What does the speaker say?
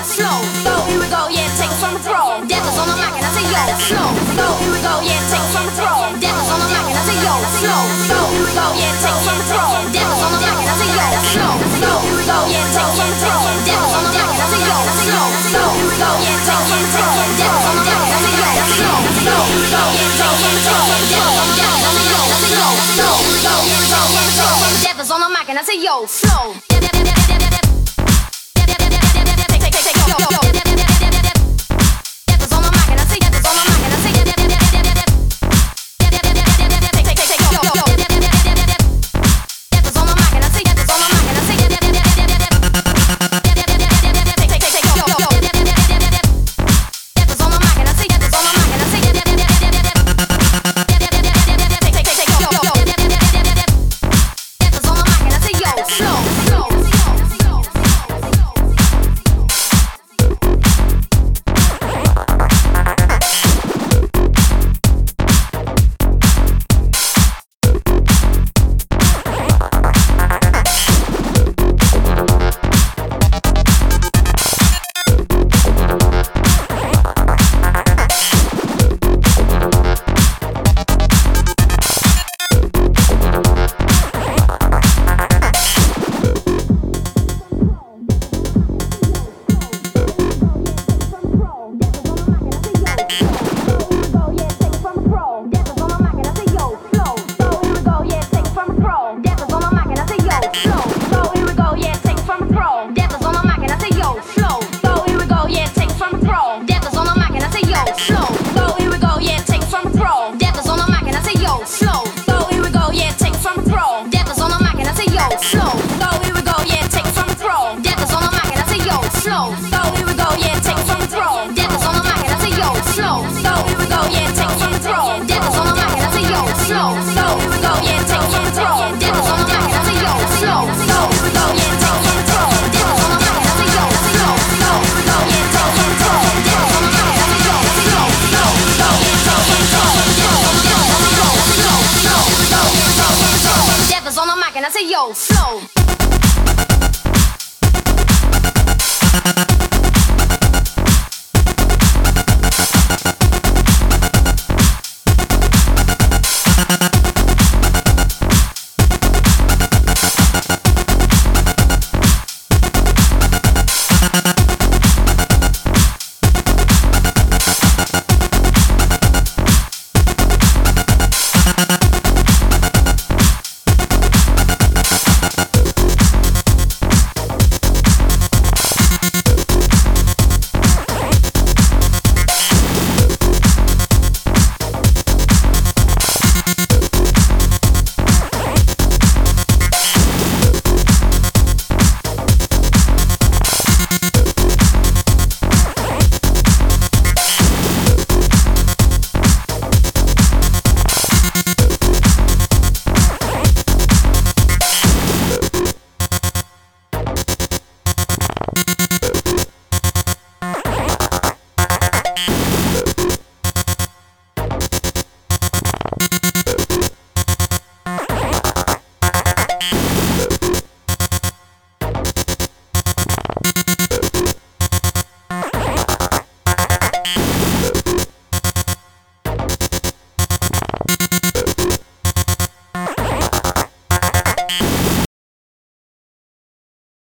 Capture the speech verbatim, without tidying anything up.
slow. Go, here we go, yeah, take it from the pro. Devils on the mic and I say yo, slow. Go, here we go, yeah, take it from the pro. Devils on the mic and I say yo, slow. Go, here we go, yeah, take it from the pro. Devils on the mic and I say yo, slow. Go, here we go, yeah, take it from the pro. Devils on the mic and I say yo, slow. Go, here we go, yeah, take it from the pro. Devils on the mic and I say yo, slow. Go, here we go, yeah, take it from the pro. Devils on the mic and I say yo, slow. Go, here we go, yeah, take it from the pro. Devils on the mic and I say yo, slow. And I say yo, slow.